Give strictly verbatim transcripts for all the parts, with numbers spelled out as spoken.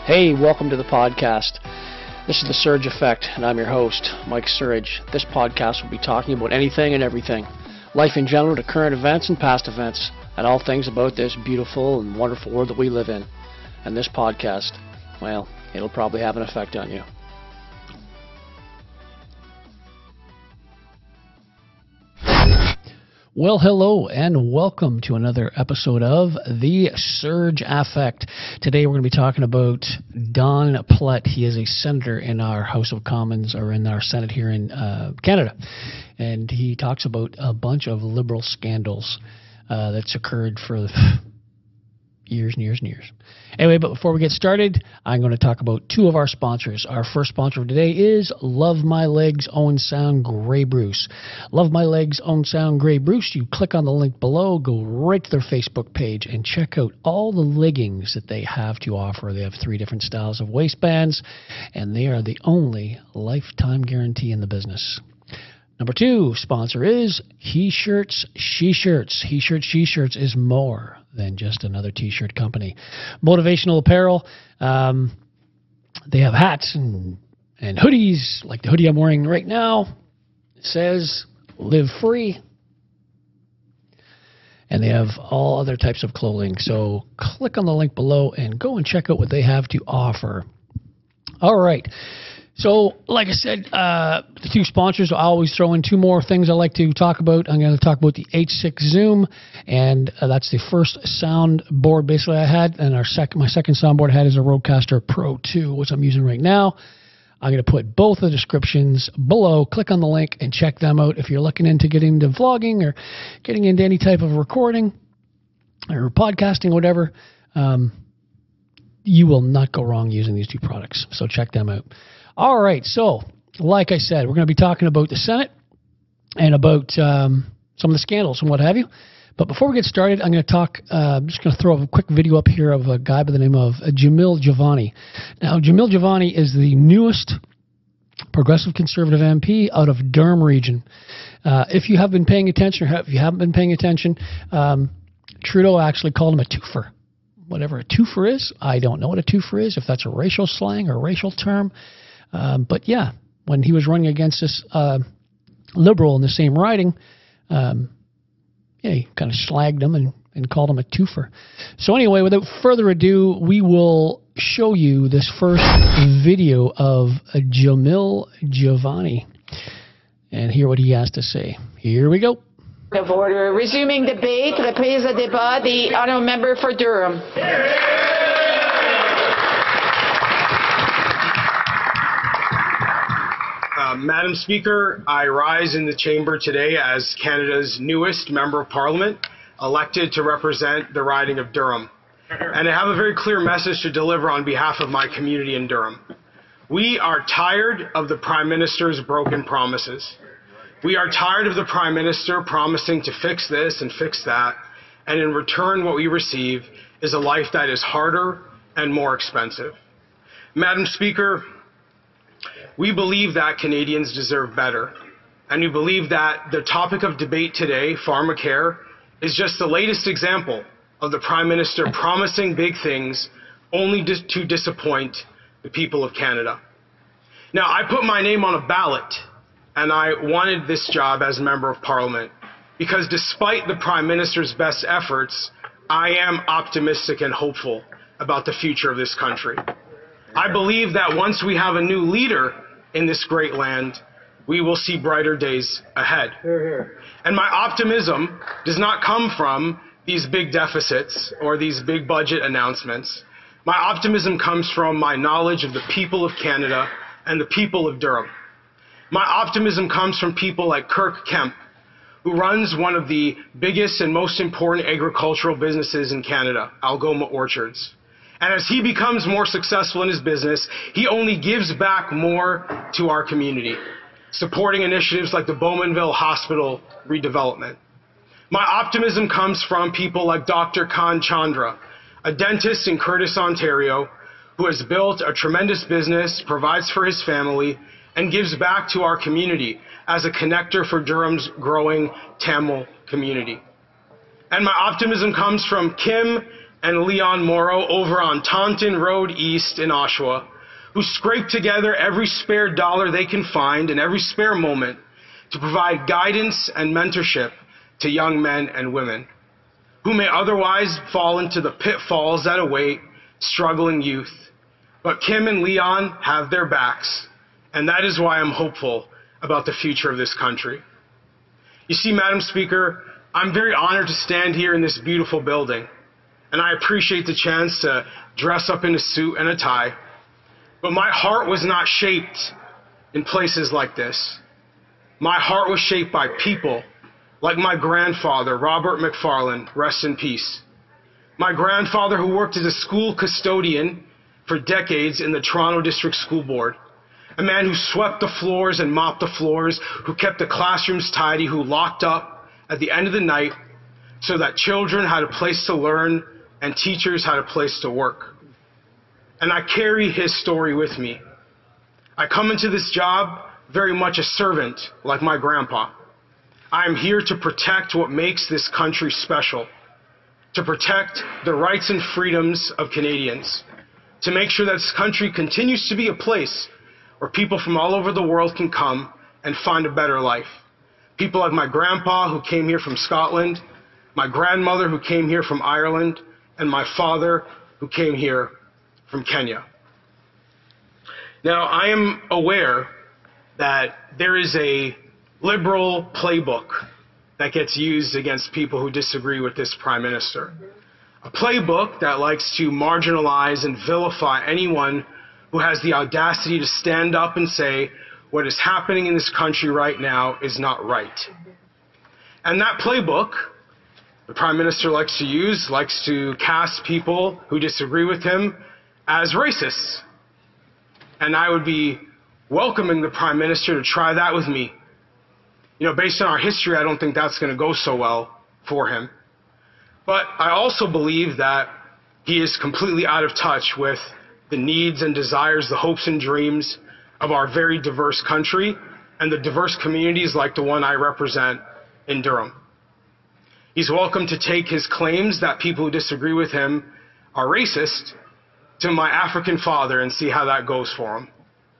Hey, welcome to the podcast. This is The Surge Effect, and I'm your host, Mike Surge. This podcast will be talking about anything and everything. Life in general to current events and past events, and all things about this beautiful and wonderful world that we live in. And this podcast, well, it'll probably have an effect on you. Well, hello, and welcome to another episode of The Surge Effect. Today we're going to be talking about Don Plett. He is a senator in our House of Commons, or in our Senate here in uh, Canada. And he talks about a bunch of liberal scandals uh, that's occurred for years and years and years. Anyway, but before we get started, I'm going to talk about two of our sponsors. Our first sponsor of today is Love My Legs Owen Sound Grey Bruce. Love My Legs Owen Sound Grey Bruce. You click on the link below, go right to their Facebook page, and check out all the leggings that they have to offer. They have three different styles of waistbands, and they are the only lifetime guarantee in the business. Number two sponsor is He Shirts, She Shirts. He Shirts, She Shirts is more than just another t-shirt company. Motivational apparel. Um, they have hats and, and hoodies, like the hoodie I'm wearing right now. It says, live free. And they have all other types of clothing. So click on the link below and go and check out what they have to offer. All right. So, like I said, uh, the two sponsors, I always throw in two more things I like to talk about. I'm going to talk about the H six Zoom, and uh, that's the first soundboard basically I had, and our second, my second soundboard I had is a Rodecaster Pro two, which I'm using right now. I'm going to put both the descriptions below. Click on the link and check them out if you're looking into getting into vlogging or getting into any type of recording or podcasting, whatever. Um, you will not go wrong using these two products, so check them out. All right, so like I said, we're going to be talking about the Senate and about um, some of the scandals and what have you. But before we get started, I'm going to talk, uh, I'm just going to throw a quick video up here of a guy by the name of uh, Jamil Jivani. Now, Jamil Jivani is the newest progressive conservative M P out of Durham region. Uh, if you have been paying attention, or if you haven't been paying attention, um, Trudeau actually called him a twofer. Whatever a twofer is, I don't know what a twofer is, if that's a racial slang or a racial term. Um, but yeah, when he was running against this uh, liberal in the same riding, um, yeah, he kind of slagged him and, and called him a twofer. So anyway, without further ado, we will show you this first video of uh, Jamil Jivani and hear what he has to say. Here we go. Of order. Resuming debate, reprise le débat, the honourable member for Durham. Uh, Madam Speaker, I rise in the chamber today as Canada's newest Member of Parliament, elected to represent the riding of Durham. And I have a very clear message to deliver on behalf of my community in Durham. We are tired of the Prime Minister's broken promises. We are tired of the Prime Minister promising to fix this and fix that, and in return what we receive is a life that is harder and more expensive. Madam Speaker, we believe that Canadians deserve better, and we believe that the topic of debate today, pharmacare, is just the latest example of the Prime Minister promising big things only dis- to disappoint the people of Canada. Now, I put my name on a ballot, and I wanted this job as Member of Parliament because despite the Prime Minister's best efforts, I am optimistic and hopeful about the future of this country. I believe that once we have a new leader in this great land, we will see brighter days ahead. Hear, hear. And my optimism does not come from these big deficits or these big budget announcements. My optimism comes from my knowledge of the people of Canada and the people of Durham. My optimism comes from people like Kirk Kemp, who runs one of the biggest and most important agricultural businesses in Canada, Algoma Orchards. And as he becomes more successful in his business, he only gives back more to our community, supporting initiatives like the Bowmanville Hospital redevelopment. My optimism comes from people like Doctor Khan Chandra, a dentist in Curtis, Ontario, who has built a tremendous business, provides for his family, and gives back to our community as a connector for Durham's growing Tamil community. And my optimism comes from Kim and Leon Morrow over on Taunton Road East in Oshawa, who scrape together every spare dollar they can find and every spare moment to provide guidance and mentorship to young men and women who may otherwise fall into the pitfalls that await struggling youth. But Kim and Leon have their backs, and that is why I'm hopeful about the future of this country. You see, Madam Speaker, I'm very honored to stand here in this beautiful building, and I appreciate the chance to dress up in a suit and a tie. But my heart was not shaped in places like this. My heart was shaped by people like my grandfather, Robert McFarland, rest in peace. My grandfather, who worked as a school custodian for decades in the Toronto District School Board. A man who swept the floors and mopped the floors, who kept the classrooms tidy, who locked up at the end of the night so that children had a place to learn and teachers had a place to work. And I carry his story with me. I come into this job very much a servant, like my grandpa. I am here to protect what makes this country special, to protect the rights and freedoms of Canadians, to make sure that this country continues to be a place where people from all over the world can come and find a better life. People like my grandpa, who came here from Scotland, my grandmother, who came here from Ireland, and my father, who came here from Kenya. Now, I am aware that there is a liberal playbook that gets used against people who disagree with this Prime Minister. A playbook that likes to marginalize and vilify anyone who has the audacity to stand up and say what is happening in this country right now is not right. And that playbook the Prime Minister likes to use likes to cast people who disagree with him as racists. And I would be welcoming the Prime Minister to try that with me. You know, based on our history, I don't think that's going to go so well for him. But I also believe that he is completely out of touch with the needs and desires, the hopes and dreams of our very diverse country and the diverse communities like the one I represent in Durham. He's welcome to take his claims that people who disagree with him are racist to my African father and see how that goes for him.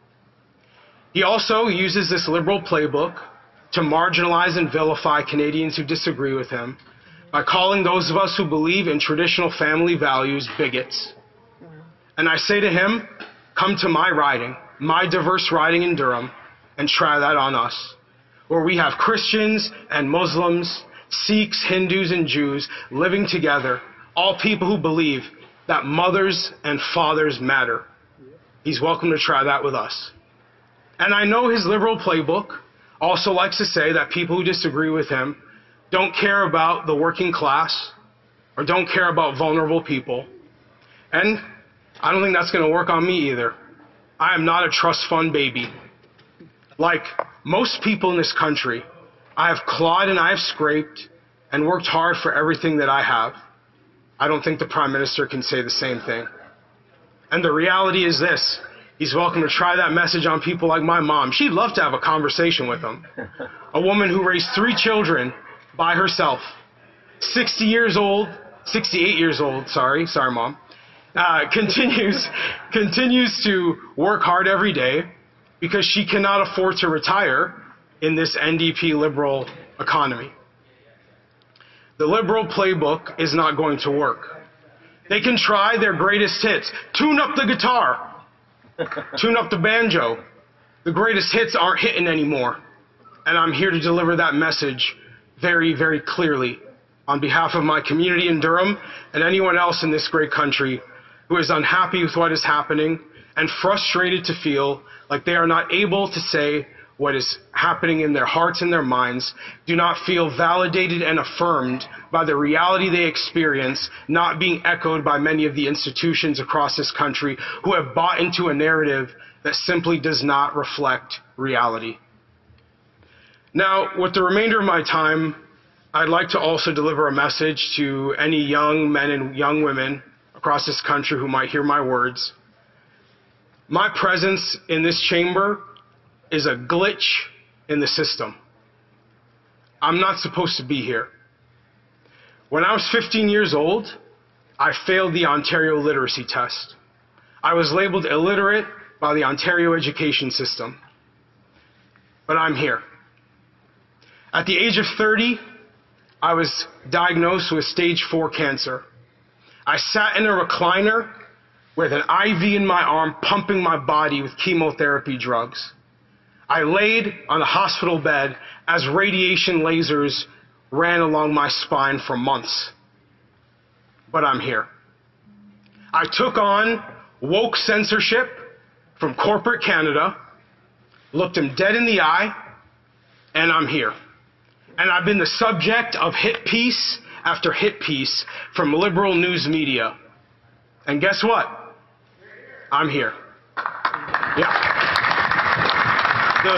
He also uses this liberal playbook to marginalize and vilify Canadians who disagree with him by calling those of us who believe in traditional family values bigots. And I say to him, come to my riding, my diverse riding in Durham, and try that on us, where we have Christians and Muslims, Sikhs, Hindus, and Jews living together, all people who believe that mothers and fathers matter. He's welcome to try that with us. And I know his liberal playbook also likes to say that people who disagree with him don't care about the working class or don't care about vulnerable people. And I don't think that's going to work on me either. I am not a trust fund baby. Like most people in this country, I have clawed and I have scraped and worked hard for everything that I have. I don't think the Prime Minister can say the same thing. And the reality is this. He's welcome to try that message on people like my mom. She'd love to have a conversation with him. A woman who raised three children by herself. sixty years old, sixty-eight years old, sorry, sorry mom. Uh, continues, continues to work hard every day because she cannot afford to retire in this N D P liberal economy. The liberal playbook is not going to work. They can try their greatest hits. Tune up the guitar. Tune up the banjo. The greatest hits aren't hitting anymore. And I'm here to deliver that message very, very clearly on behalf of my community in Durham and anyone else in this great country who is unhappy with what is happening and frustrated to feel like they are not able to say what is happening in their hearts and their minds, do not feel validated and affirmed by the reality they experience, not being echoed by many of the institutions across this country who have bought into a narrative that simply does not reflect reality. Now, with the remainder of my time, I'd like to also deliver a message to any young men and young women across this country who might hear my words. My presence in this chamber is a glitch in the system. I'm not supposed to be here. When I was fifteen years old, I failed the Ontario literacy test. I was labeled illiterate by the Ontario education system. But I'm here. At the age of thirty, I was diagnosed with stage four cancer. I sat in a recliner with an I V in my arm pumping my body with chemotherapy drugs. I laid on a hospital bed as radiation lasers ran along my spine for months. But I'm here. I took on woke censorship from corporate Canada, looked him dead in the eye, and I'm here. And I've been the subject of hit piece after hit piece from liberal news media. And guess what? I'm here. Yeah. The,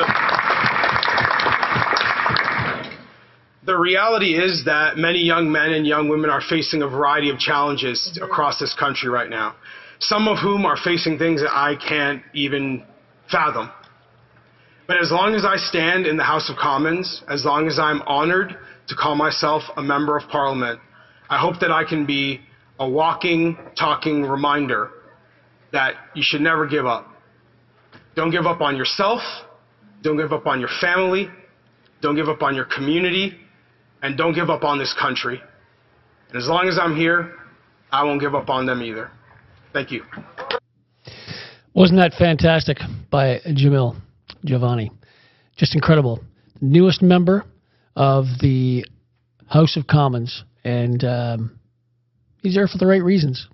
the reality is that many young men and young women are facing a variety of challenges across this country right now, some of whom are facing things that I can't even fathom. But as long as I stand in the House of Commons, as long as I'm honored to call myself a member of Parliament, I hope that I can be a walking, talking reminder that you should never give up. Don't give up on yourself. Don't give up on your family. Don't give up on your community. And don't give up on this country. And as long as I'm here, I won't give up on them either. Thank you. Wasn't that fantastic by Jamil Jivani? Just incredible. Newest member of the House of Commons, and um, he's there for the right reasons.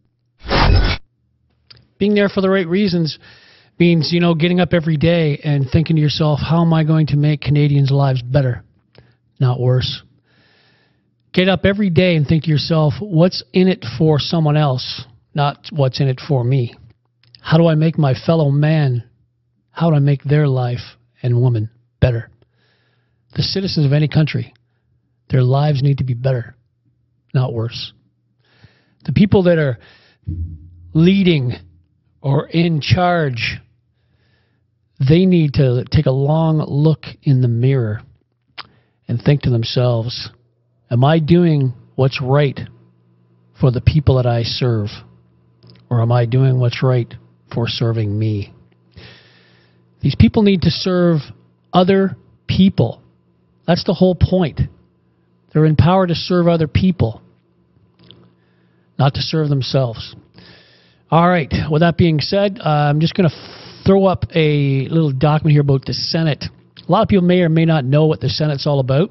Being there for the right reasons means, you know, getting up every day and thinking to yourself, how am I going to make Canadians' lives better, not worse? Get up every day and think to yourself, what's in it for someone else, not what's in it for me? How do I make my fellow man, how do I make their life and woman better? The citizens of any country, their lives need to be better, not worse. The people that are leading or in charge, they need to take a long look in the mirror and think to themselves, am I doing what's right for the people that I serve? Or am I doing what's right for serving me? These people need to serve other people. That's the whole point. They're empowered to serve other people, not to serve themselves. All right, with that being said, uh, I'm just going to f- throw up a little document here about the Senate. A lot of people may or may not know what the Senate's all about.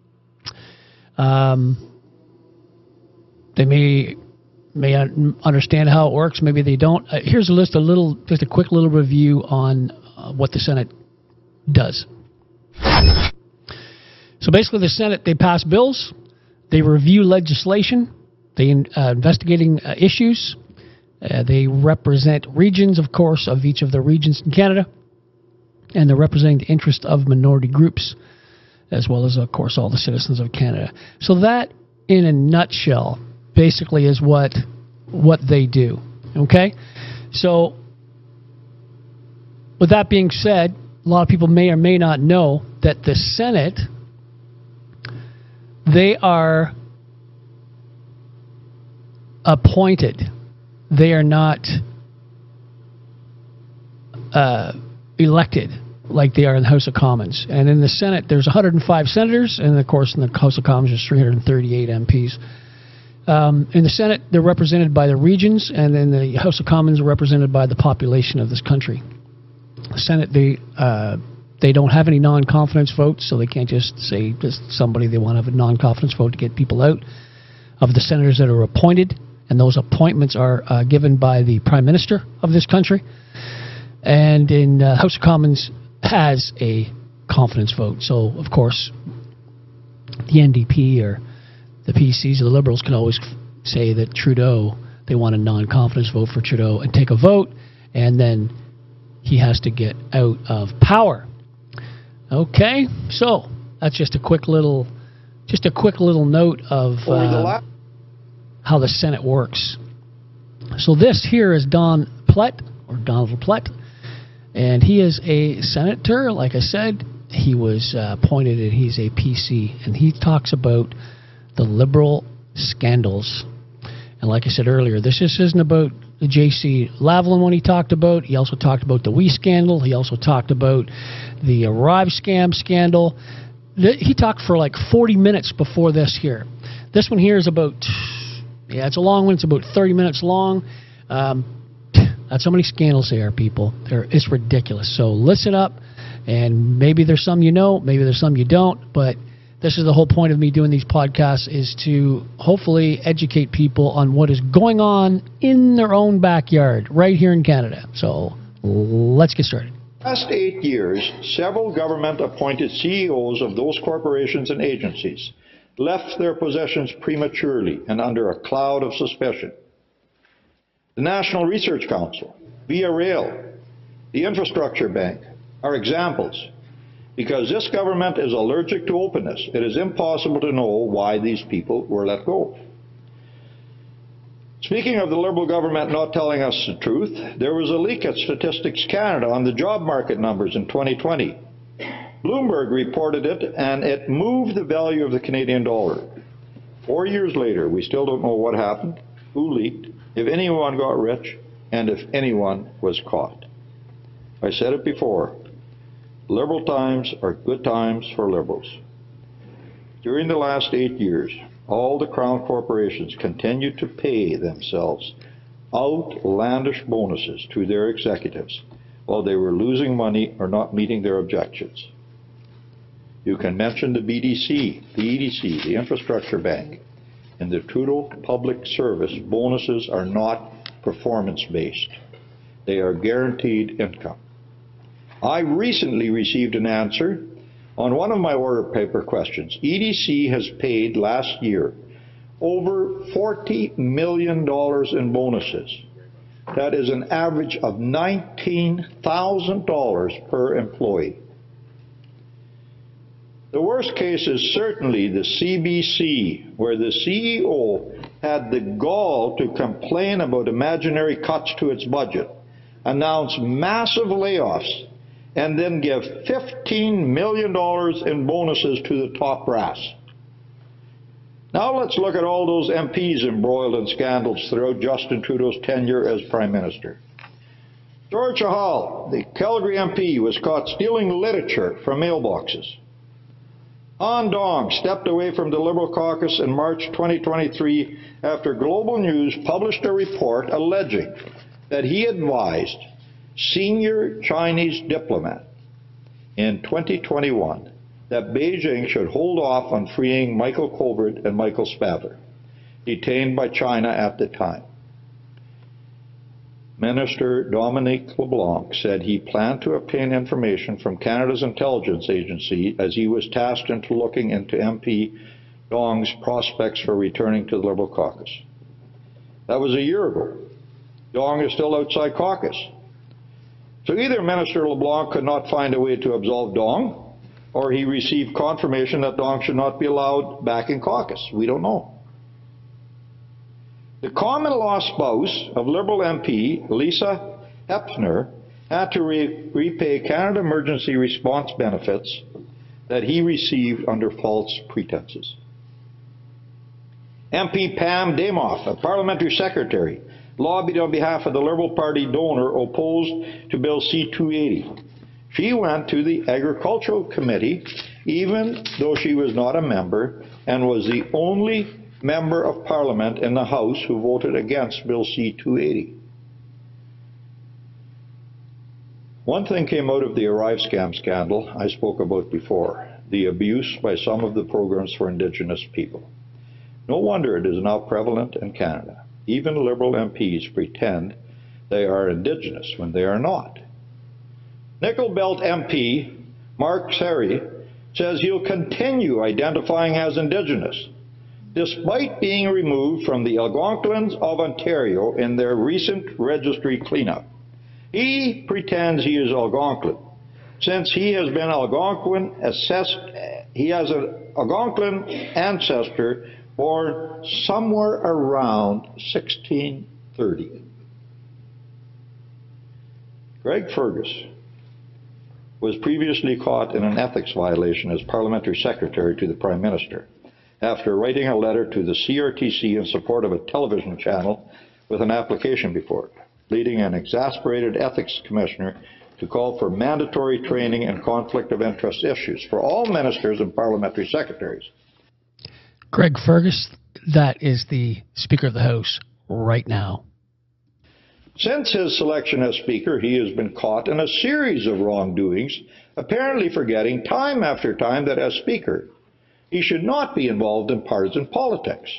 Um, they may may un- understand how it works, maybe they don't. Uh, here's a list, a little, just a quick little review on uh, what the Senate does. So basically, the Senate, they pass bills, they review legislation, they uh, investigating uh, issues. Uh, they represent regions, of course, of each of the regions in Canada, and they're representing the interest of minority groups, as well as, of course, all the citizens of Canada. So that, in a nutshell, basically is what what they do. Okay? So, with that being said, a lot of people may or may not know that the Senate, they are appointed. They are not uh, elected like they are in the House of Commons. And in the Senate, there's one hundred five senators, and of course in the House of Commons there's three hundred thirty-eight M Ps. Um, in the Senate, they're represented by the regions, and in the House of Commons, are represented by the population of this country. The Senate, they uh, they don't have any non-confidence votes, so they can't just say just somebody they want to have a non-confidence vote to get people out. Of the senators that are appointed, and those appointments are uh, given by the Prime Minister of this country. And in uh, House of Commons has a confidence vote. So, of course, the N D P or the P Cs or the Liberals can always f- say that Trudeau, they want a non-confidence vote for Trudeau and take a vote, and then he has to get out of power. Okay, so that's just a quick little, just a quick little note of uh, how the Senate works. So this here is Don Plett, or Donald Plett, and he is a senator. Like I said, he was uh, appointed, and he's a P C, and he talks about the Liberal scandals. And like I said earlier, this just isn't about the J C Lavalin one he talked about. He also talked about the WE scandal. He also talked about the Arrive scam scandal. The, he talked for like forty minutes before this here. This one here is about, yeah, it's a long one. It's about thirty minutes long. Um, that's how many scandals there are, people. They're, it's ridiculous. So listen up, and maybe there's some you know, maybe there's some you don't, but this is the whole point of me doing these podcasts, is to hopefully educate people on what is going on in their own backyard right here in Canada. So let's get started. Last eight years, several government-appointed C E Os of those corporations and agencies left their positions prematurely and under a cloud of suspicion. The National Research Council, Via Rail, the Infrastructure Bank are examples. Because this government is allergic to openness, it is impossible to know why these people were let go. Speaking of the Liberal government not telling us the truth, there was a leak at Statistics Canada on the job market numbers in twenty twenty. Bloomberg reported it, and it moved the value of the Canadian dollar. Four years later, we still don't know what happened, who leaked, if anyone got rich, and if anyone was caught. I said it before. Liberal times are good times for Liberals. During the last eight years, all the Crown corporations continued to pay themselves outlandish bonuses to their executives while they were losing money or not meeting their objectives. You can mention the B D C, the E D C, the Infrastructure Bank, and the Trudeau Public Service. Bonuses are not performance-based. They are guaranteed income. I recently received an answer on one of my order paper questions. E D C has paid last year over forty million dollars in bonuses. That is an average of nineteen thousand dollars per employee. The worst case is certainly the C B C, where the C E O had the gall to complain about imaginary cuts to its budget, announce massive layoffs, and then give fifteen million dollars in bonuses to the top brass. Now let's look at all those M Ps embroiled in scandals throughout Justin Trudeau's tenure as Prime Minister. George Hall, the Calgary M P, was caught stealing literature from mailboxes. Han Dong stepped away from the Liberal caucus in March twenty twenty-three after Global News published a report alleging that he advised senior Chinese diplomat in twenty twenty-one that Beijing should hold off on freeing Michael Colbert and Michael Spavor, detained by China at the time. Minister Dominic LeBlanc said he planned to obtain information from Canada's intelligence agency as he was tasked into looking into M P Dong's prospects for returning to the Liberal caucus. That was a year ago. Dong is still outside caucus. So either Minister LeBlanc could not find a way to absolve Dong, or he received confirmation that Dong should not be allowed back in caucus. We don't know. The common-law spouse of Liberal M P Lisa Hepner had to re repay Canada Emergency Response benefits that he received under false pretenses. M P Pam Damoff, a parliamentary secretary, lobbied on behalf of the Liberal Party donor opposed to Bill C two eighty. She went to the Agricultural Committee, even though she was not a member, and was the only member of Parliament in the House who voted against Bill C two eighty. One thing came out of the Arrive scam scandal I spoke about before, the abuse by some of the programs for Indigenous people. No wonder it is now prevalent in Canada. Even Liberal M Ps pretend they are Indigenous when they are not. Nickel Belt M P Mark Serry says he'll continue identifying as Indigenous, despite being removed from the Algonquins of Ontario in their recent registry cleanup. He pretends he is Algonquin, since he has been Algonquin assessed, he has an Algonquin ancestor born somewhere around sixteen thirty. Greg Fergus was previously caught in an ethics violation as parliamentary secretary to the Prime Minister. after writing a letter to the C R T C in support of a television channel with an application before it, leading an exasperated ethics commissioner to call for mandatory training in conflict of interest issues for all ministers and parliamentary secretaries. Greg Fergus, that is the Speaker of the House right now. Since his selection as Speaker, he has been caught in a series of wrongdoings, apparently forgetting time after time that as Speaker, he should not be involved in partisan politics.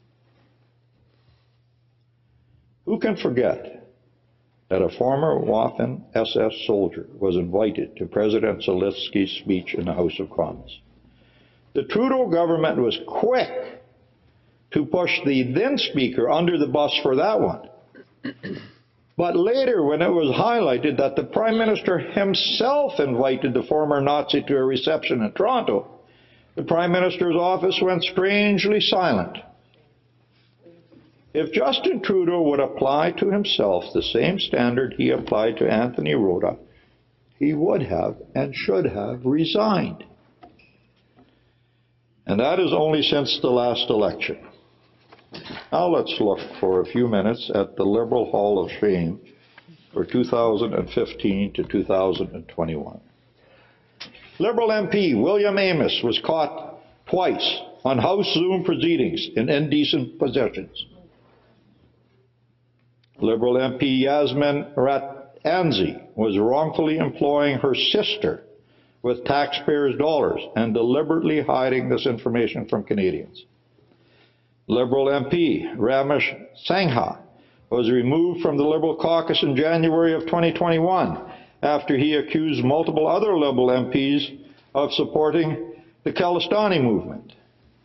Who can forget that a former Waffen S S soldier was invited to President Zelensky's speech in the House of Commons? The Trudeau government was quick to push the then Speaker under the bus for that one. But later, when it was highlighted that the Prime Minister himself invited the former Nazi to a reception in Toronto, the Prime Minister's office went strangely silent. If Justin Trudeau would apply to himself the same standard he applied to Anthony Rota, he would have and should have resigned. And that is only since the last election. Now let's look for a few minutes at the Liberal Hall of Fame for two thousand fifteen to two thousand twenty-one. Liberal M P William Amos was caught twice on House Zoom proceedings in indecent possessions. Liberal M P Yasmin Ratanzi was wrongfully employing her sister with taxpayers' dollars and deliberately hiding this information from Canadians. Liberal M P Ramesh Sangha was removed from the Liberal caucus in January of twenty twenty-one after he accused multiple other Liberal M Ps of supporting the Khalistani movement.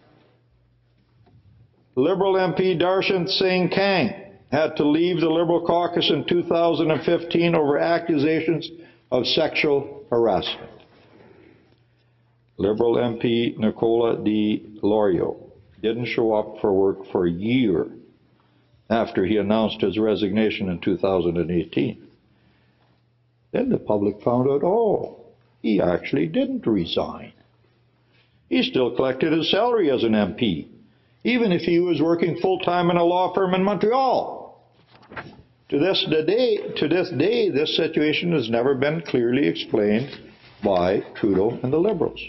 Liberal M P Darshan Singh Kang had to leave the Liberal caucus in two thousand fifteen over accusations of sexual harassment. Liberal M P Nicola Di Lorio didn't show up for work for a year after he announced his resignation in two thousand eighteen. Then the public found out, oh, he actually didn't resign. He still collected his salary as an M P, even if he was working full-time in a law firm in Montreal. To this day, to this day, this situation has never been clearly explained by Trudeau and the Liberals.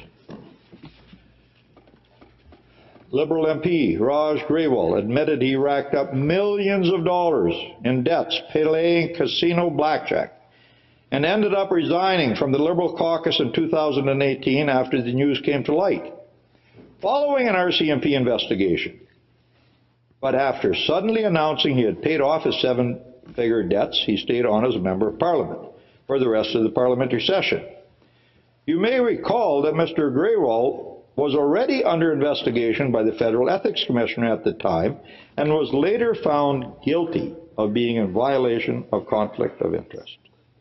Liberal M P Raj Grewal admitted he racked up millions of dollars in debts playing casino blackjack and ended up resigning from the Liberal caucus in two thousand eighteen after the news came to light, following an R C M P investigation. But after suddenly announcing he had paid off his seven-figure debts, he stayed on as a member of Parliament for the rest of the parliamentary session. You may recall that Mister Grewal was already under investigation by the Federal Ethics Commissioner at the time and was later found guilty of being in violation of conflict of interest.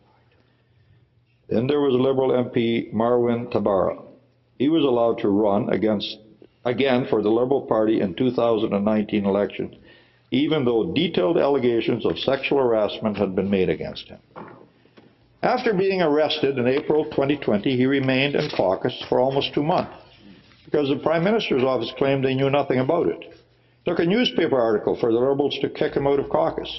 Then there was Liberal M P Marwin Tabara. He was allowed to run against, again for the Liberal Party in two thousand nineteen election, even though detailed allegations of sexual harassment had been made against him. After being arrested in April twenty twenty, he remained in caucus for almost two months. Because the Prime Minister's office claimed they knew nothing about it. Took a newspaper article for the Liberals to kick him out of caucus.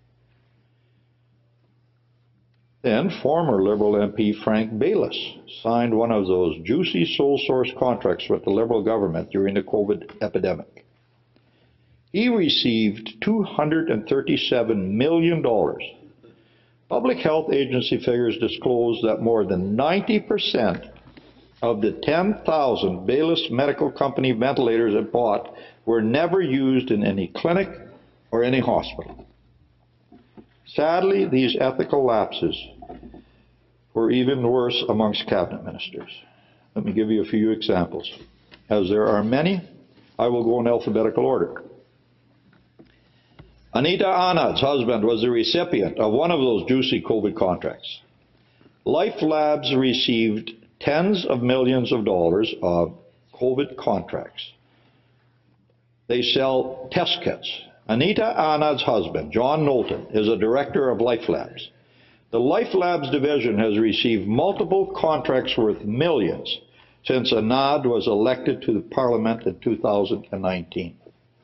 Then former Liberal M P Frank Baylis signed one of those juicy sole source contracts with the Liberal government during the COVID epidemic. He received two hundred thirty-seven million dollars. Public Health Agency figures disclose that more than ninety percent of the ten thousand Baylis Medical Company ventilators it bought were never used in any clinic or any hospital. Sadly, these ethical lapses were even worse amongst cabinet ministers. Let me give you a few examples. As there are many, I will go in alphabetical order. Anita Anand's husband was the recipient of one of those juicy COVID contracts. Life Labs received tens of millions of dollars of COVID contracts. They sell test kits. Anita Anand's husband, John Knowlton, is a director of Life Labs. The Life Labs division has received multiple contracts worth millions since Anand was elected to the Parliament in two thousand nineteen.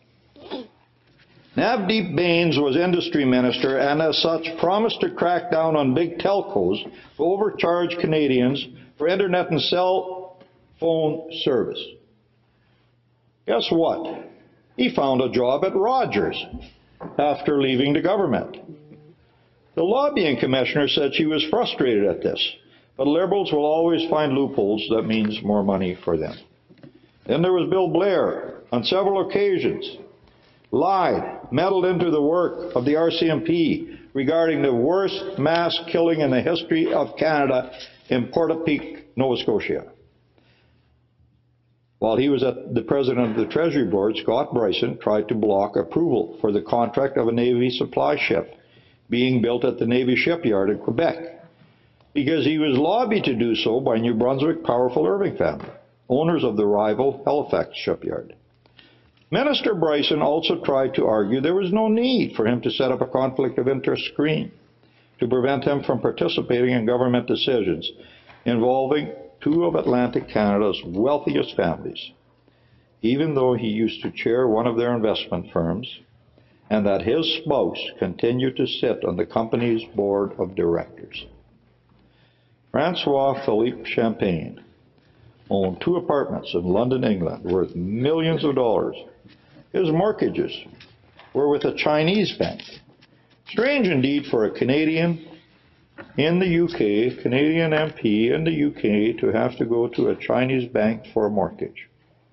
Navdeep Bains was industry minister and as such promised to crack down on big telcos who overcharge Canadians for internet and cell phone service. Guess what? He found a job at Rogers after leaving the government. The lobbying commissioner said she was frustrated at this, but Liberals will always find loopholes that means more money for them. Then there was Bill Blair, on several occasions, lied, meddled into the work of the R C M P regarding the worst mass killing in the history of Canada in Portapique, Nova Scotia. While he was at the president of the Treasury Board, Scott Bryson tried to block approval for the contract of a Navy supply ship being built at the Navy shipyard in Quebec, because he was lobbied to do so by New Brunswick powerful Irving family, owners of the rival Halifax shipyard. Minister Bryson also tried to argue there was no need for him to set up a conflict of interest screen to prevent him from participating in government decisions involving two of Atlantic Canada's wealthiest families, even though he used to chair one of their investment firms and that his spouse continued to sit on the company's board of directors. Francois Philippe Champagne owned two apartments in London, England, worth millions of dollars. His mortgages were with a Chinese bank. Strange indeed for a Canadian in the U K, Canadian M P in the U K, to have to go to a Chinese bank for a mortgage.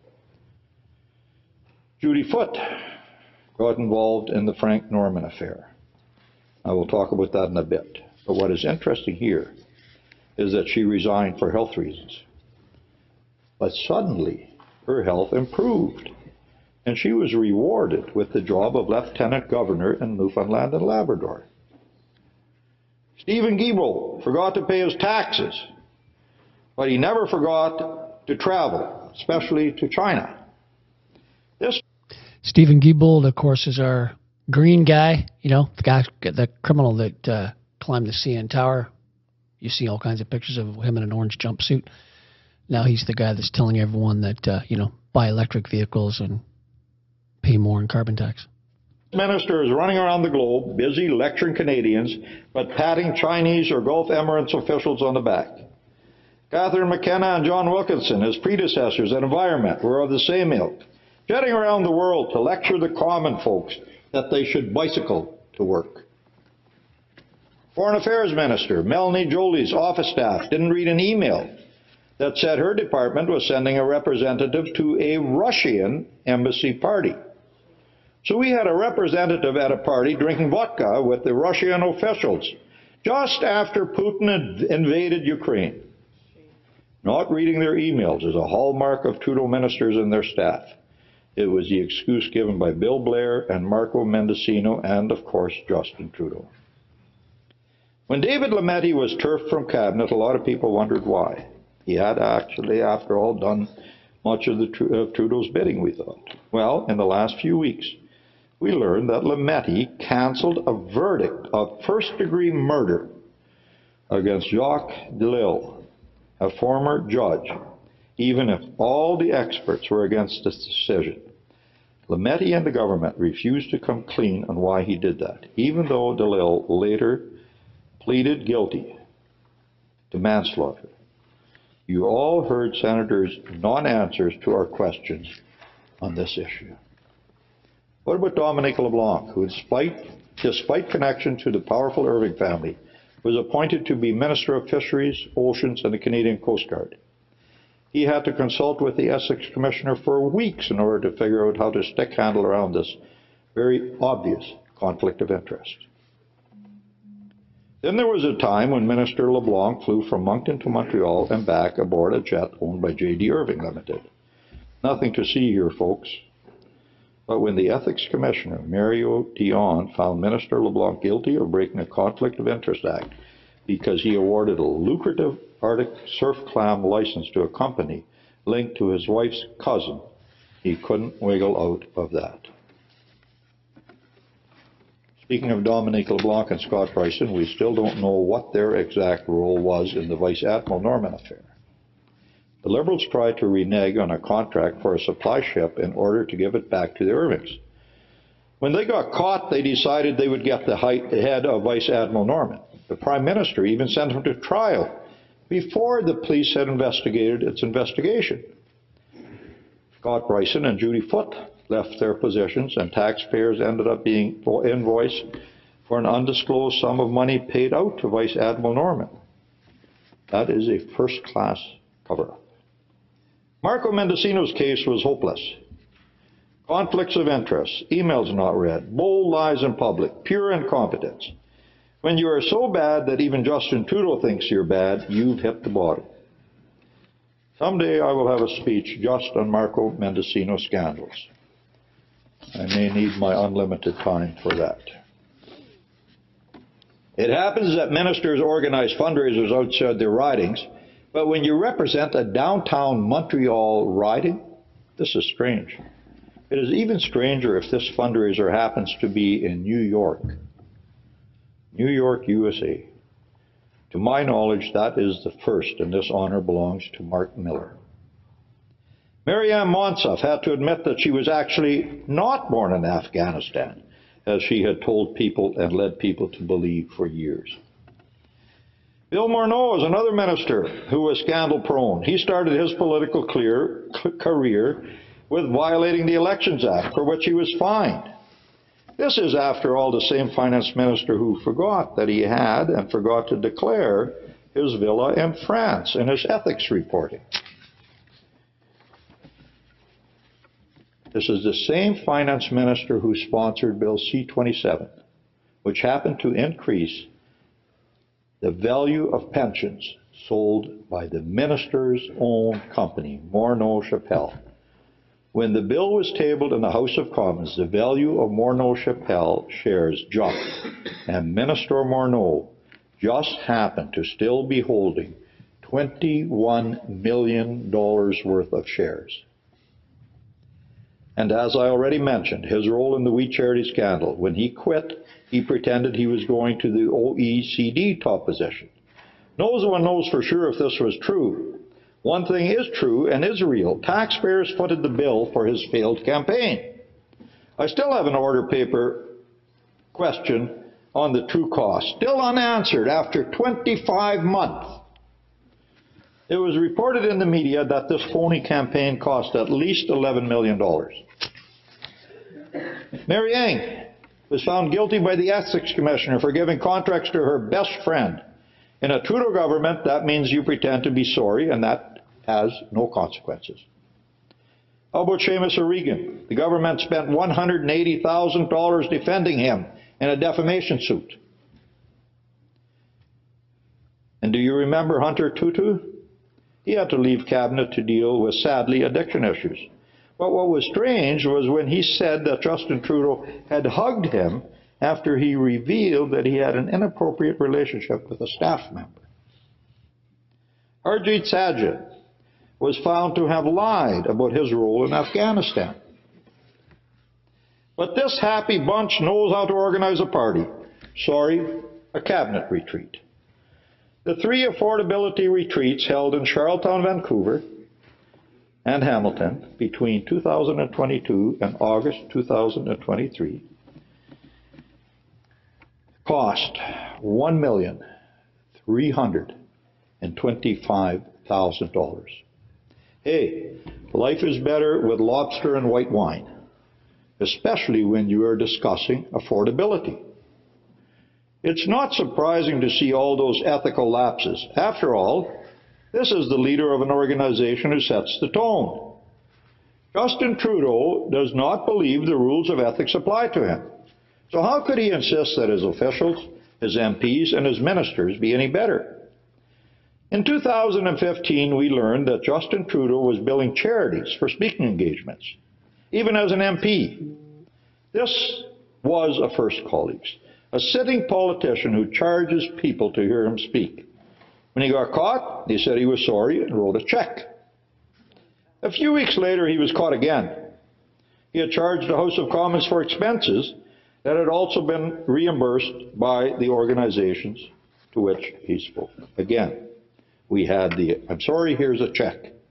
Judy Foote got involved in the Frank Norman affair. I will talk about that in a bit. But what is interesting here is that she resigned for health reasons. But suddenly, her health improved, and she was rewarded with the job of Lieutenant Governor in Newfoundland and Labrador. Stephen Guilbeault forgot to pay his taxes, but he never forgot to travel, especially to China. This Stephen Guilbeault, of course, is our green guy, you know, the guy, the criminal that uh, climbed the C N Tower. You see all kinds of pictures of him in an orange jumpsuit. Now he's the guy that's telling everyone that, uh, you know, buy electric vehicles and pay more in carbon tax. Minister is running around the globe, busy lecturing Canadians, but patting Chinese or Gulf Emirates officials on the back. Catherine McKenna and John Wilkinson, his predecessors at Environment, were of the same ilk, jetting around the world to lecture the common folks that they should bicycle to work. Foreign Affairs Minister Melanie Joly's office staff didn't read an email that said her department was sending a representative to a Russian embassy party. So we had a representative at a party drinking vodka with the Russian officials just after Putin had invaded Ukraine. Not reading their emails is a hallmark of Trudeau ministers and their staff. It was the excuse given by Bill Blair and Marco Mendicino and, of course, Justin Trudeau. When David Lametti was turfed from cabinet, a lot of people wondered why. He had actually, after all, done much of, the, of Trudeau's bidding, we thought. Well, in the last few weeks, we learned that Lametti cancelled a verdict of first-degree murder against Jacques Delisle, a former judge, even if all the experts were against this decision. Lametti and the government refused to come clean on why he did that, even though Delisle later pleaded guilty to manslaughter. You all heard Senators' non-answers to our questions on this issue. What about Dominique LeBlanc, who, despite, despite connection to the powerful Irving family, was appointed to be Minister of Fisheries, Oceans, and the Canadian Coast Guard? He had to consult with the Essex Commissioner for weeks in order to figure out how to stick handle around this very obvious conflict of interest. Then there was a time when Minister LeBlanc flew from Moncton to Montreal and back aboard a jet owned by J D Irving Limited. Nothing to see here, folks. But when the Ethics Commissioner, Mario Dion, found Minister LeBlanc guilty of breaking a Conflict of Interest Act because he awarded a lucrative Arctic surf clam license to a company linked to his wife's cousin, he couldn't wiggle out of that. Speaking of Dominique LeBlanc and Scott Bryson, we still don't know what their exact role was in the Vice Admiral Norman affair. The Liberals tried to renege on a contract for a supply ship in order to give it back to the Irvings. When they got caught, they decided they would get the head of Vice Admiral Norman. The Prime Minister even sent him to trial before the police had investigated its investigation. Scott Bryson and Judy Foote left their positions, and taxpayers ended up being invoiced for an undisclosed sum of money paid out to Vice Admiral Norman. That is a first-class cover-up. Marco Mendocino's case was hopeless. Conflicts of interest, emails not read, bold lies in public, pure incompetence. When you are so bad that even Justin Trudeau thinks you're bad, you've hit the bottom. Someday I will have a speech just on Marco Mendocino scandals. I may need my unlimited time for that. It happens that ministers organize fundraisers outside their ridings, but when you represent a downtown Montreal riding, this is strange. It is even stranger if this fundraiser happens to be in New York. New York, U S A. To my knowledge, that is the first, and this honor belongs to Mark Miller. Marianne Monsef had to admit that she was actually not born in Afghanistan, as she had told people and led people to believe for years. Bill Morneau is another minister who was scandal-prone. He started his political clear, career with violating the Elections Act, for which he was fined. This is, after all, the same finance minister who forgot that he had and forgot to declare his villa in France in his ethics reporting. This is the same finance minister who sponsored Bill C twenty-seven, which happened to increase the value of pensions sold by the minister's own company, Morneau-Shepell. When the bill was tabled in the House of Commons, the value of Morneau-Shepell shares jumped, and Minister Morneau just happened to still be holding twenty-one million dollars worth of shares. And as I already mentioned, his role in the We Charity scandal, when he quit, he pretended he was going to the O E C D top position. No one knows for sure if this was true. One thing is true and is real. Taxpayers footed the bill for his failed campaign. I still have an order paper question on the true cost, still unanswered after twenty-five months. It was reported in the media that this phony campaign cost at least eleven million dollars. Mary Ng was found guilty by the Ethics Commissioner for giving contracts to her best friend. In a Trudeau government, that means you pretend to be sorry, and that has no consequences. How about Seamus O'Regan? The government spent one hundred eighty thousand dollars defending him in a defamation suit. And do you remember Hunter Tutu? He had to leave cabinet to deal with, sadly, addiction issues. But what was strange was when he said that Justin Trudeau had hugged him after he revealed that he had an inappropriate relationship with a staff member. Harjit Sajjan was found to have lied about his role in Afghanistan. But this happy bunch knows how to organize a party. Sorry, a cabinet retreat. The three affordability retreats held in Charlottetown, Vancouver, and Hamilton between two thousand twenty-two and August two thousand twenty-three cost one million three hundred twenty-five thousand dollars. Hey, life is better with lobster and white wine, especially when you are discussing affordability. It's not surprising to see all those ethical lapses. After all, this is the leader of an organization who sets the tone. Justin Trudeau does not believe the rules of ethics apply to him. So how could he insist that his officials, his M Ps, and his ministers be any better? In two thousand fifteen, we learned that Justin Trudeau was billing charities for speaking engagements, even as an M P. This was a first, colleagues. A sitting politician who charges people to hear him speak. When he got caught, he said he was sorry and wrote a check. A few weeks later, he was caught again. He had charged the House of Commons for expenses that had also been reimbursed by the organizations to which he spoke. Again, we had the, I'm sorry, here's a check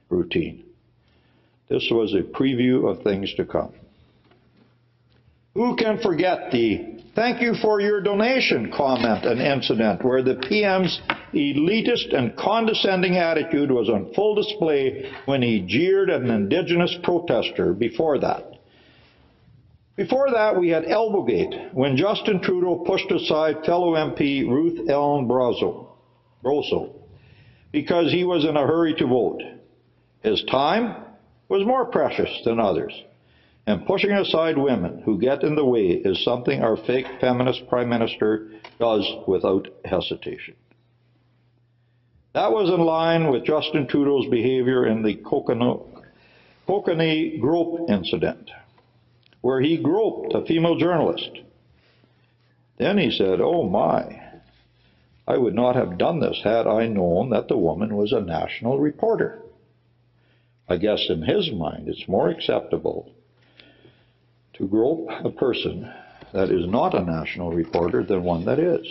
routine. This was a preview of things to come. Who can forget the "thank you for your donation" comment and incident where the P M's elitist and condescending attitude was on full display when he jeered at an Indigenous protester before that? Before that, we had Elbowgate, when Justin Trudeau pushed aside fellow M P Ruth Ellen Brazeau, Brazeau because he was in a hurry to vote. His time was more precious than others, and pushing aside women who get in the way is something our fake feminist Prime Minister does without hesitation. That was in line with Justin Trudeau's behavior in the Kokanee grope incident, where he groped a female journalist. Then he said, "Oh my, I would not have done this had I known that the woman was a national reporter." I guess in his mind it's more acceptable to grope a person that is not a national reporter than one that is.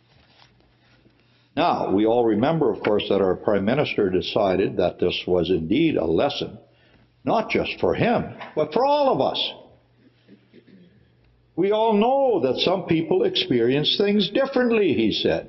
Now, we all remember, of course, that our Prime Minister decided that this was indeed a lesson, not just for him, but for all of us. We all know that some people experience things differently, he said.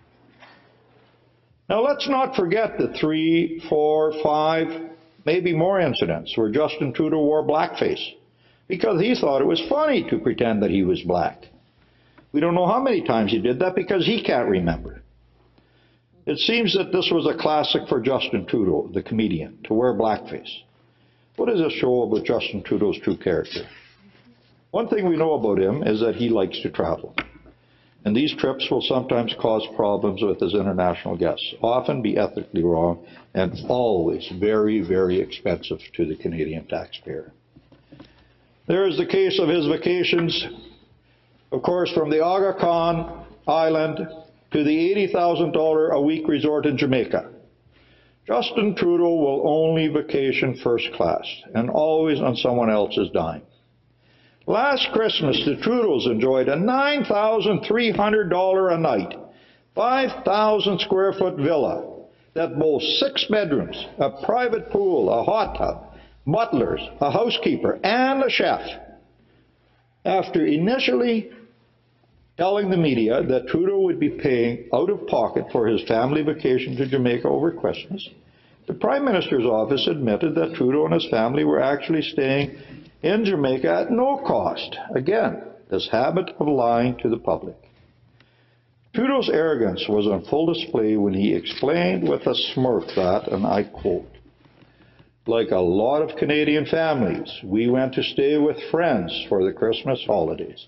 Now, let's not forget the three, four, five, maybe more incidents where Justin Trudeau wore blackface because he thought it was funny to pretend that he was black. We don't know how many times he did that because he can't remember. It seems that this was a classic for Justin Trudeau, the comedian, to wear blackface. What does this show about Justin Trudeau's true character? One thing we know about him is that he likes to travel. And these trips will sometimes cause problems with his international guests, often be ethically wrong, and always very, very expensive to the Canadian taxpayer. There is the case of his vacations, of course, from the Aga Khan Island to the eighty thousand dollars a week resort in Jamaica. Justin Trudeau will only vacation first class, and always on someone else's dime. Last Christmas, the Trudeaus enjoyed a nine thousand three hundred dollars a night, five thousand square foot villa that boasts six bedrooms, a private pool, a hot tub, butlers, a housekeeper, and a chef. After initially telling the media that Trudeau would be paying out of pocket for his family vacation to Jamaica over Christmas, the Prime Minister's office admitted that Trudeau and his family were actually staying in Jamaica at no cost. Again, this habit of lying to the public. Trudeau's arrogance was on full display when he explained with a smirk that, and I quote, "Like a lot of Canadian families, we went to stay with friends for the Christmas holidays."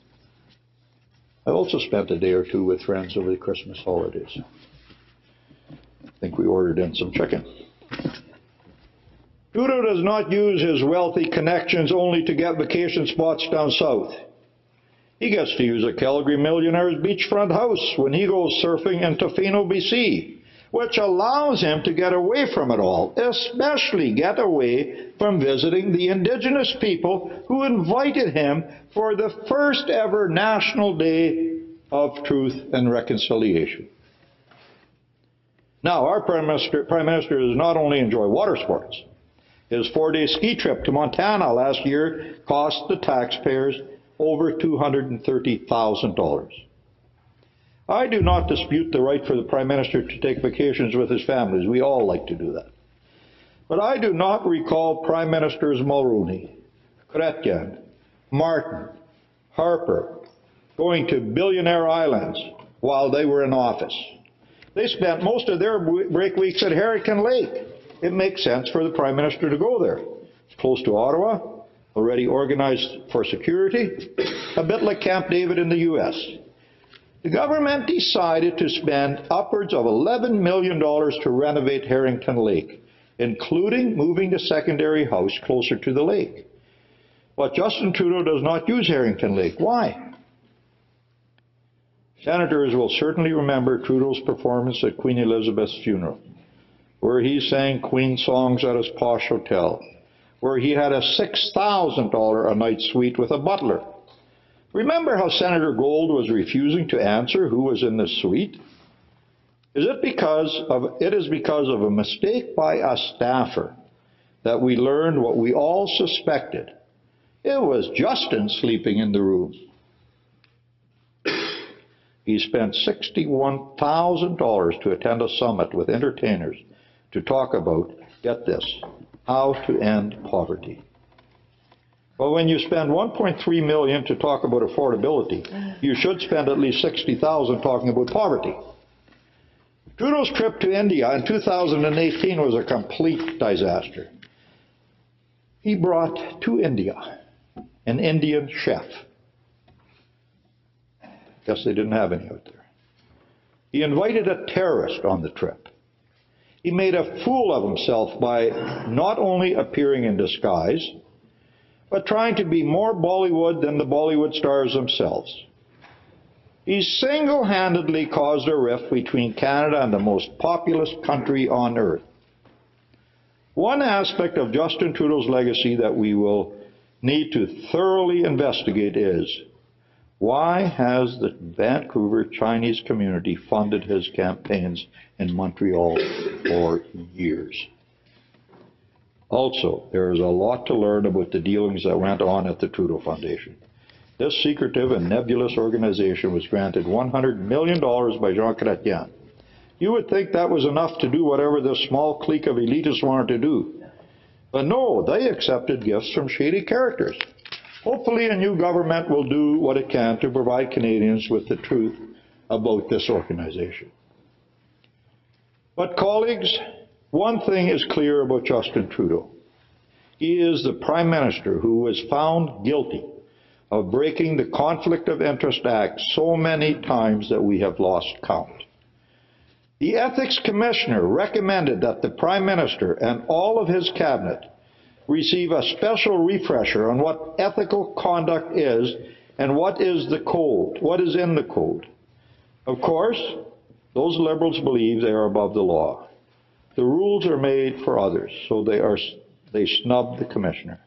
I also spent a day or two with friends over the Christmas holidays. I think we ordered in some chicken. Trudeau does not use his wealthy connections only to get vacation spots down south. He gets to use a Calgary millionaire's beachfront house when he goes surfing in Tofino, B C, which allows him to get away from it all, especially get away from visiting the Indigenous people who invited him for the first ever National Day of Truth and Reconciliation. Now, our Prime Minister, Prime Minister does not only enjoy water sports. His four-day ski trip to Montana last year cost the taxpayers over two hundred thirty thousand dollars. I do not dispute the right for the Prime Minister to take vacations with his families. We all like to do that. But I do not recall Prime Ministers Mulroney, Chrétien, Martin, Harper going to billionaire islands while they were in office. They spent most of their break weeks at Harrington Lake. It makes sense for the Prime Minister to go there. It's close to Ottawa, already organized for security, a bit like Camp David in the U S. The government decided to spend upwards of eleven million dollars to renovate Harrington Lake, including moving the secondary house closer to the lake. But Justin Trudeau does not use Harrington Lake. Why? Senators will certainly remember Trudeau's performance at Queen Elizabeth's funeral, where he sang Queen songs at his posh hotel, where he had a six thousand dollars a night suite with a butler. Remember how Senator Gold was refusing to answer who was in the suite? Is it because of, it is because of a mistake by a staffer that we learned what we all suspected. It was Justin sleeping in the room. He spent sixty-one thousand dollars to attend a summit with entertainers to talk about, get this, how to end poverty. Well, when you spend one point three million dollars to talk about affordability, you should spend at least sixty thousand dollars talking about poverty. Trudeau's trip to India in two thousand eighteen was a complete disaster. He brought to India an Indian chef. Guess they didn't have any out there. He invited a terrorist on the trip. He made a fool of himself by not only appearing in disguise, but trying to be more Bollywood than the Bollywood stars themselves. He single-handedly caused a rift between Canada and the most populous country on earth. One aspect of Justin Trudeau's legacy that we will need to thoroughly investigate is, why has the Vancouver Chinese community funded his campaigns in Montreal for years? Also, there is a lot to learn about the dealings that went on at the Trudeau Foundation. This secretive and nebulous organization was granted one hundred million dollars by Jean Chrétien. You would think that was enough to do whatever this small clique of elitists wanted to do. But no, they accepted gifts from shady characters. Hopefully a new government will do what it can to provide Canadians with the truth about this organization. But colleagues, one thing is clear about Justin Trudeau. He is the Prime Minister who was found guilty of breaking the Conflict of Interest Act so many times that we have lost count. The Ethics Commissioner recommended that the Prime Minister and all of his cabinet receive a special refresher on what ethical conduct is and what is the code, what is in the code. Of course, those Liberals believe they are above the law. The rules are made for others, so they are they snub the Commissioner.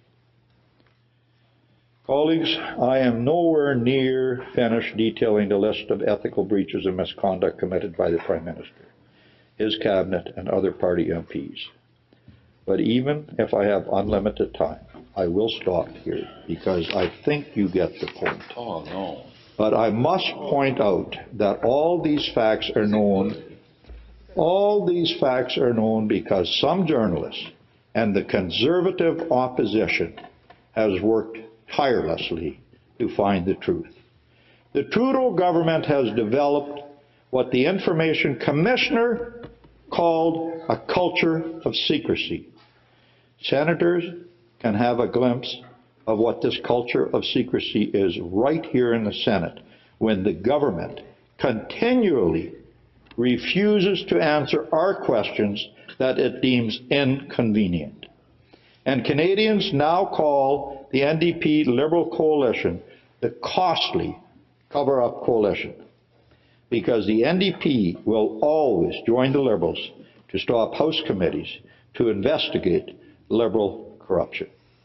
Colleagues, I am nowhere near finished detailing the list of ethical breaches and misconduct committed by the Prime Minister, his cabinet, and other party M Ps. But even if I have unlimited time, I will stop here because I think you get the point. Oh, no. But I must point out that all these facts are known, all these facts are known because some journalists and the Conservative opposition has worked tirelessly to find the truth. The Trudeau government has developed what the Information Commissioner called a culture of secrecy. Senators can have a glimpse of what this culture of secrecy is right here in the Senate when the government continually refuses to answer our questions that it deems inconvenient. And Canadians now call the N D P Liberal coalition the costly cover-up coalition, because the N D P will always join the Liberals to stop House committees to investigate Liberal corruption.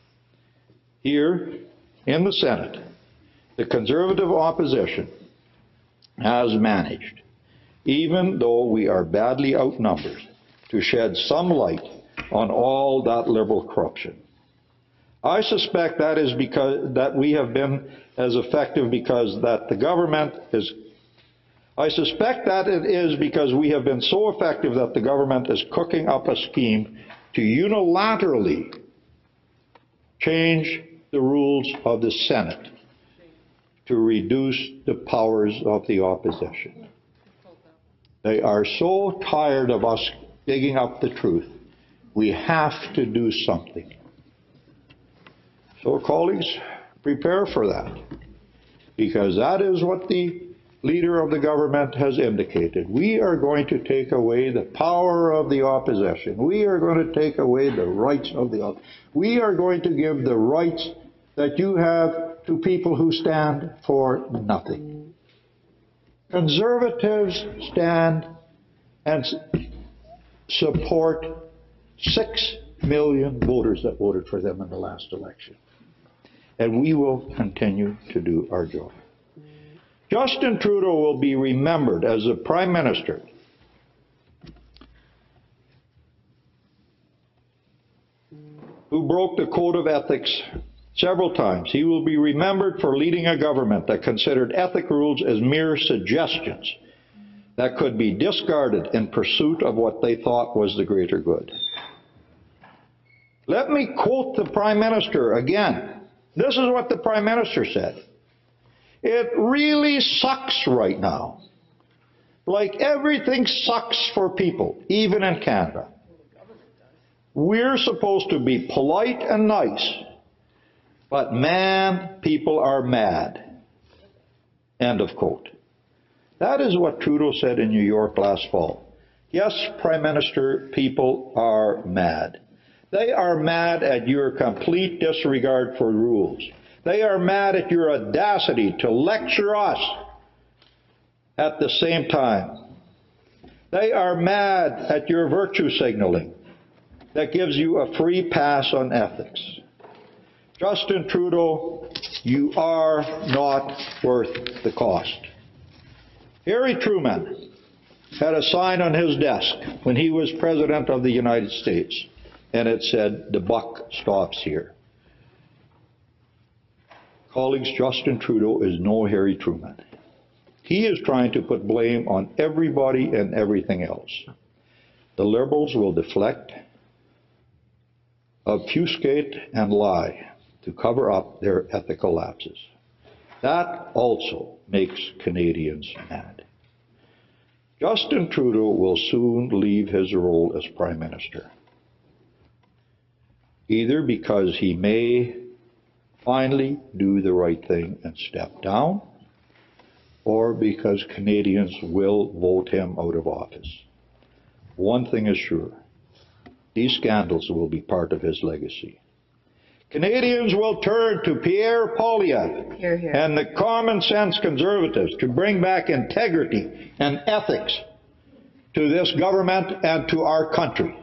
Here in the Senate, the Conservative opposition has managed, even though we are badly outnumbered, to shed some light on all that Liberal corruption. I suspect that is because that we have been as effective because that the government is I suspect that it is because we have been so effective that the government is cooking up a scheme to unilaterally change the rules of the Senate to reduce the powers of the opposition. They are so tired of us digging up the truth. We have to do something. So, colleagues, prepare for that, because that is what the leader of the government has indicated. We are going to take away the power of the opposition. We are going to take away the rights of the opposition. We are going to give the rights that you have to people who stand for nothing. Conservatives stand and support six million voters that voted for them in the last election. And we will continue to do our job. Justin Trudeau will be remembered as the Prime Minister who broke the code of ethics several times. He will be remembered for leading a government that considered ethic rules as mere suggestions that could be discarded in pursuit of what they thought was the greater good. Let me quote the Prime Minister again. This is what the Prime Minister said. It really sucks right now. Like everything sucks for people, even in Canada. We're supposed to be polite and nice, but man, people are mad. End of quote. That is what Trudeau said in New York last fall. Yes, Prime Minister, people are mad. They are mad at your complete disregard for rules. They are mad at your audacity to lecture us at the same time. They are mad at your virtue signaling that gives you a free pass on ethics. Justin Trudeau, you are not worth the cost. Harry Truman had a sign on his desk when he was President of the United States, and it said, "The buck stops here." Colleagues, Justin Trudeau is no Harry Truman. He is trying to put blame on everybody and everything else. The Liberals will deflect, obfuscate, and lie to cover up their ethical lapses. That also makes Canadians mad. Justin Trudeau will soon leave his role as Prime Minister, either because he may finally do the right thing and step down, or because Canadians will vote him out of office. One thing is sure, these scandals will be part of his legacy. Canadians will turn to Pierre Poilievre Hear, hear. and the common sense Conservatives to bring back integrity and ethics to this government and to our country.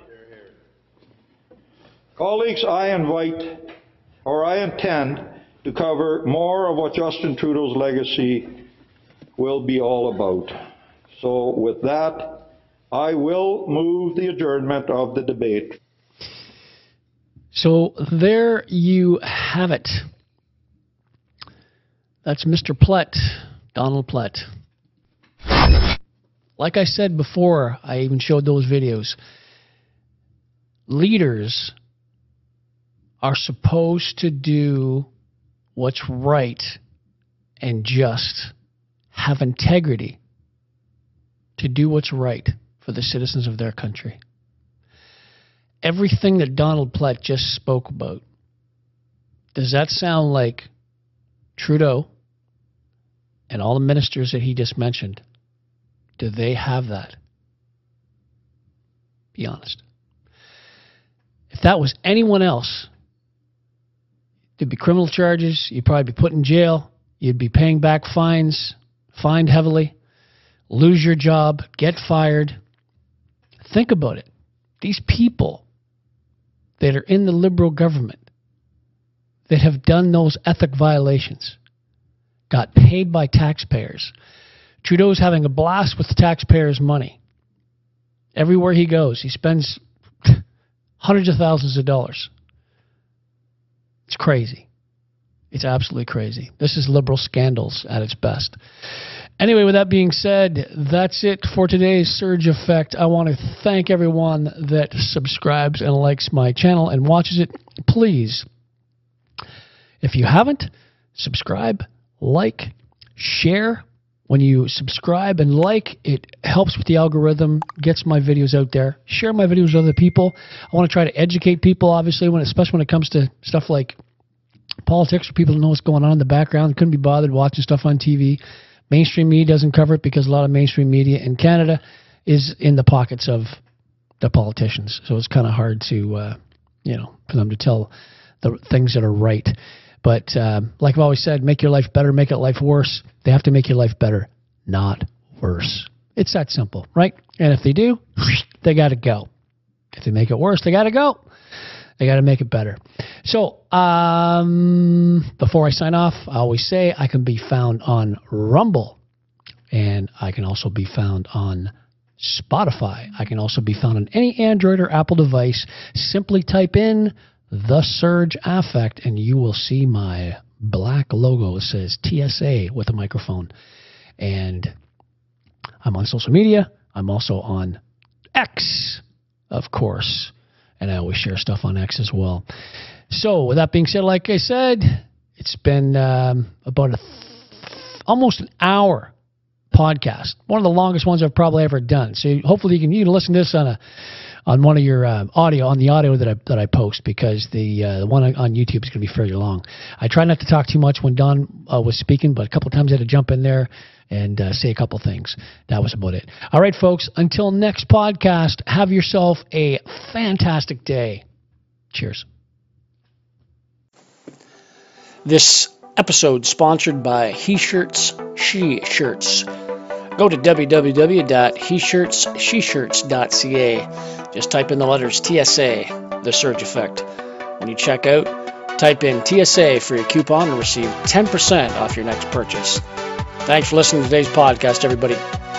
Colleagues, I invite, or I intend to cover more of what Justin Trudeau's legacy will be all about. So with that, I will move the adjournment of the debate. So there you have it. That's Mister Plett, Donald Plett. Like I said before, I even showed those videos. Leaders are supposed to do what's right and just, have integrity to do what's right for the citizens of their country. Everything that Donald Plett just spoke about, does that sound like Trudeau and all the ministers that he just mentioned? Do they have that? Be honest. If that was anyone else, there'd be criminal charges, you'd probably be put in jail, you'd be paying back fines, fined heavily, lose your job, get fired. Think about it. These people that are in the Liberal government that have done those ethic violations got paid by taxpayers. Trudeau's having a blast with the taxpayers' money. Everywhere he goes, he spends hundreds of thousands of dollars. It's crazy. It's absolutely crazy. This is Liberal scandals at its best. Anyway, with that being said, that's it for today's Surge Effect. I want to thank everyone that subscribes and likes my channel and watches it. Please, if you haven't, subscribe, like, share. When you subscribe and like, it helps with the algorithm, gets my videos out there. Share my videos with other people. I want to try to educate people, obviously, when, especially when it comes to stuff like politics, for people to know what's going on in the background. Couldn't be bothered watching stuff on T V. Mainstream media doesn't cover it because a lot of mainstream media in Canada is in the pockets of the politicians. So it's kind of hard to, uh, you know, for them to tell the things that are right. But uh, like I've always said, make your life better, make it life worse. They have to make your life better, not worse. It's that simple, right? And if they do, they got to go. If they make it worse, they got to go. They got to make it better. So um, before I sign off, I always say I can be found on Rumble, and I can also be found on Spotify. I can also be found on any Android or Apple device. Simply type in The Surge Affect, and you will see my black logo. It says T S A with a microphone. And I'm on social media. I'm also on X, of course. And I always share stuff on X as well. So with that being said, like I said, it's been um, about a th- almost an hour podcast. One of the longest ones I've probably ever done. So hopefully you can you can listen to this on a on one of your uh, audio on the audio that I that I post, because the uh, the one on YouTube is going to be fairly long. I try not to talk too much when Don uh, was speaking, but a couple of times I had to jump in there and uh, say a couple things. That was about it. All right, folks. Until next podcast, have yourself a fantastic day. Cheers. This episode sponsored by He Shirts, She Shirts. Go to w w w dot he shirts she shirts dot c a. Just type in the letters T S A, The Surge Effect. When you check out, type in T S A for your coupon and receive ten percent off your next purchase. Thanks for listening to today's podcast, everybody.